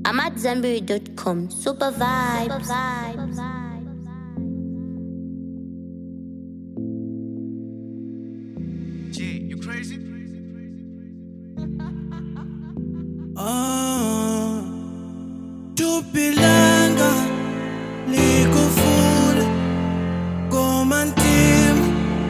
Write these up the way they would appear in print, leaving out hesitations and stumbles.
AmadZanbury.com. Super vibes. G, you crazy? Tupilanga likufuna komantima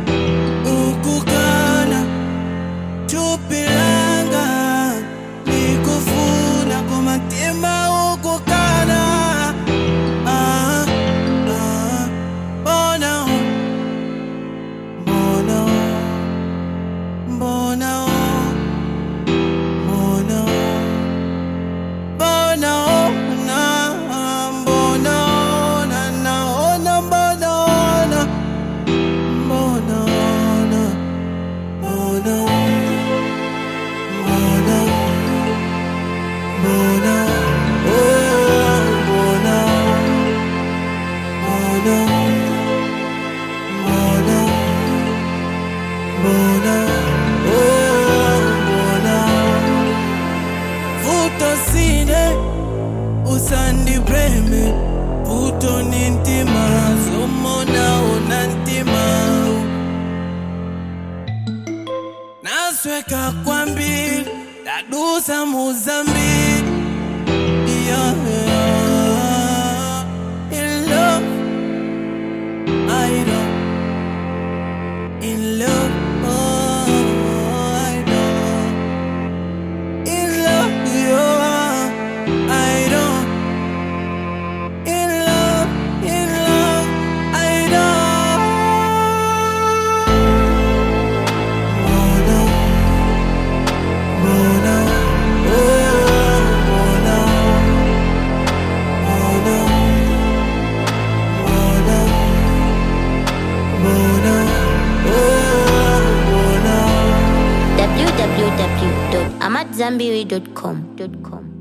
ukukana. Tupilanga likufuna komantima ukukana. Usandi breme, puto nintima, somona unantima. Nasweka kwambi, dadusa Mozambique. In love, I know. In love, I know. In love, I know. www.AmadZanbury.com.